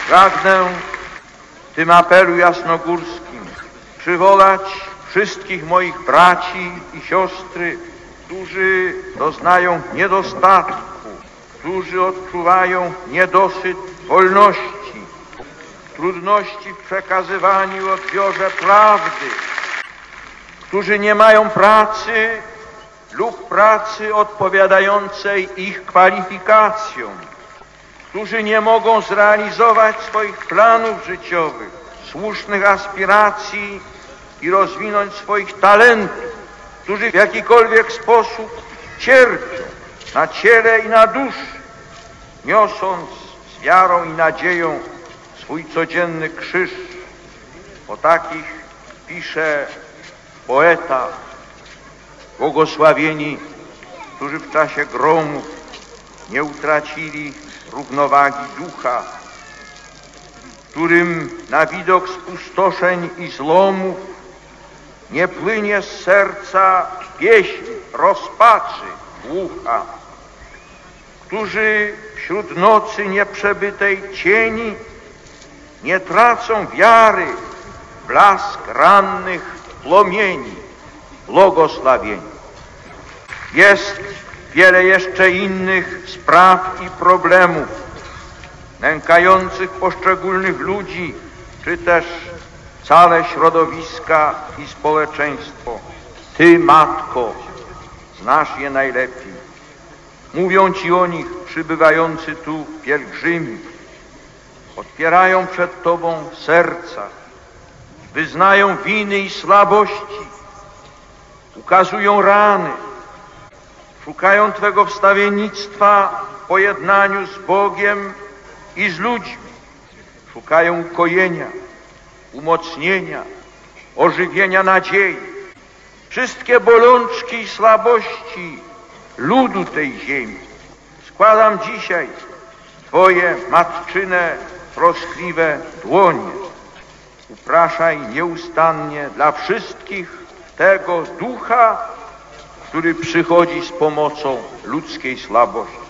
Pragnę w tym apelu jasnogórskim przywołać wszystkich moich braci i siostry, którzy doznają niedostatku, którzy odczuwają niedosyt wolności, trudności w przekazywaniu i odbiorze prawdy, którzy nie mają pracy lub pracy odpowiadającej ich kwalifikacjom, którzy nie mogą zrealizować swoich planów życiowych, słusznych aspiracji i rozwinąć swoich talentów, którzy w jakikolwiek sposób cierpią na ciele i na duszy, niosąc z wiarą i nadzieją swój codzienny krzyż. O takich pisze poeta: błogosławieni, którzy w czasie gromów nie utracili równowagi ducha, którym na widok spustoszeń i zlomów nie płynie z serca pieśń rozpaczy głucha, którzy wśród nocy nieprzebytej cieni nie tracą wiary w blask rannych płomieni. Błogosławieni. Jest wiele jeszcze innych spraw i problemów nękających poszczególnych ludzi, czy też całe środowiska i społeczeństwo. Ty, Matko, znasz je najlepiej. Mówią Ci o nich przybywający tu pielgrzymi. Otwierają przed Tobą serca, wyznają winy i słabości, ukazują rany, szukają Twego wstawiennictwa w pojednaniu z Bogiem i z ludźmi. Szukają ukojenia, umocnienia, ożywienia nadziei. Wszystkie bolączki i słabości ludu tej ziemi składam dzisiaj w Twoje matczyne, troskliwe dłonie. Upraszaj nieustannie dla wszystkich tego ducha, który przychodzi z pomocą ludzkiej słabości.